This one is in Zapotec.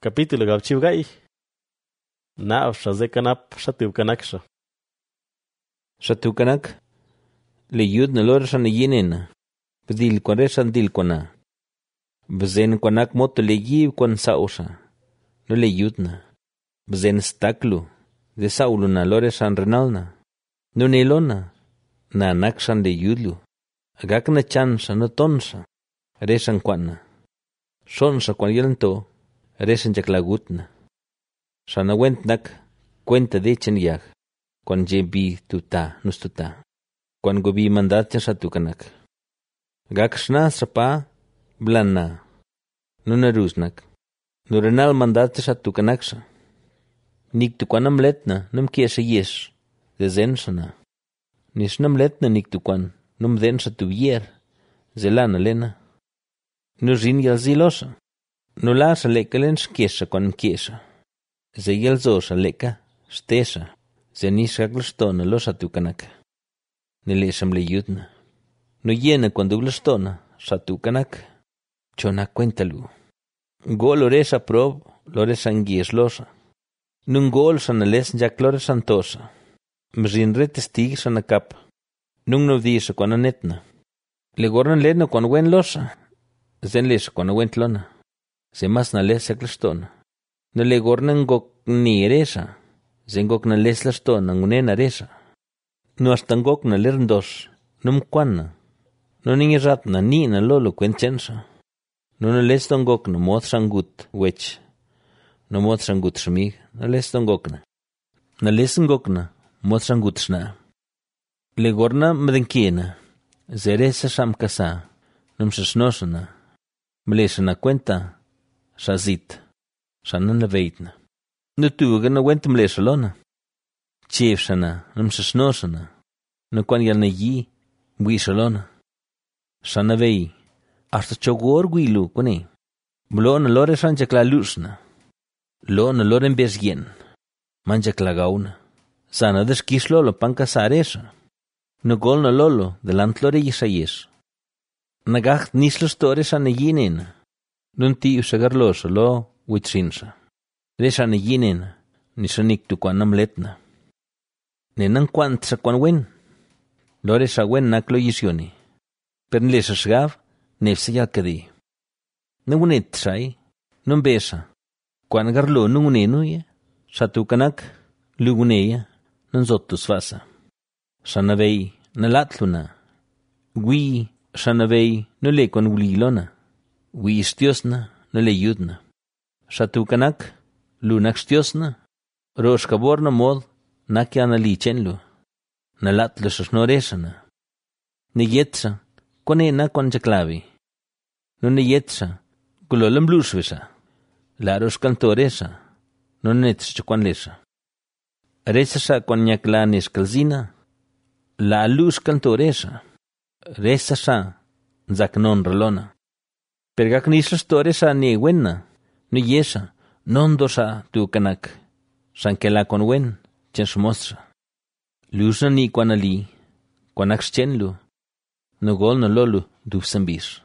Capítulo gabchiwgai. Naaf shazekanap shatukanakša. Shatukanak le yud na lor shan yinena. Bdil kware shan dil kwana. Bzen kwanak moto le yiv kwan sausha. No le yudna. Bzen staklu. De saulu na lore shan renalna. No nelona. Na anak shan le yudlu. Agak na chansha no tonsha. Reshan kwana. Shonsha kwan yelanto. Reshan jaklagutna. Shana wentnak cuenta de chen yag. Kwan jebi tuta nustuta. Kwan gobi mandat chen shatukanak. Gakshna sapa blanna. Nunaruznak. Nurenal mandat chen shatukanaksha. Nik tu kwanam letna num kiesha yesh. De zenshana. Nishnam letna nik tu kwan num densha tu vier. Zelana lena. Nuzin yalzilosha. Nulasha lekalen shkiesha kwan kiesha. Ze yelzosha leka, stesha, ze nishkaglastona lo shatukanaka. Nilesham le yudna. No yena cuando glastona, shatukanaka. Chona cuéntalo. Gol oresha prob, loresha ngieslosa. Nun gol shanales jak loresha antosa. Mzinre testig shanakap. Nun no disha kwana netna. Le gornan lena kwan wen losa. Zen lesha kwana wentlona. Ze mas nales yaglastona. No le gornan gok ni eresha. Zengok na les lasto na ngunen aresha. No hasta ngok na lernos. Num kwana. No ningi rat na ni na lolo kwenchensha. No na les don gok na moth shangut wech. No moth shangut shmig. Na les don gok na. Na les ngok na moth shangut shna. Le gorna mdenkiena. Zeresa sham kasa. Num shashnoshana. Mlesha na cuenta. Shazit. Shanan la veitna. No tuga na went mleshalona. Chiefshana, num shashnoshana. No kwan yal na yi, wishalona. Shana vei. Hasta chogor guilu kone. Blo na lore shanjakla lusna. Lo na lore mbesgien. Manjakla gauna. Sana deskis lolo panka saresha. No gol na lolo delant lore yisayes. Nagacht nislos tore shana yinena. Nun ti usagarloso lo witsinsha. Resha na yinena. Nishanik tu kwan namletna. Nenan kwant sa kwan wen. Lore sa wen naklo yisioni. Pernle sa shgav, nefse yalkadi. Nungunet say, numbesa. Kwan garlo nungunenuya. Shatukanak, luguneya, nunzotus vasa. Shanavei, nalatluna. Gui, shanavei, nule kwan ulilona. Gui istiosna, nule yudna. Shatukanak, lunak stiosna. Roshkaborna mod, nakiana lichenlo. Nalatlo shnoresana. Niyetsa, konena konjaklavi. No niyetsa, kulolam blushvesa. Laros kantoresa. No netsa kwanlesa. Resasa konyaklanes kalzina. La luz kantoresa. Resasa, zaknon relona. Pergaknisas toresa ni wenna. No yesa, nondosa tu kanak. Sankela con wen, chen mostra. Lusna ni kwanali, kwanax chenlu. No gol no lolu, du sambis.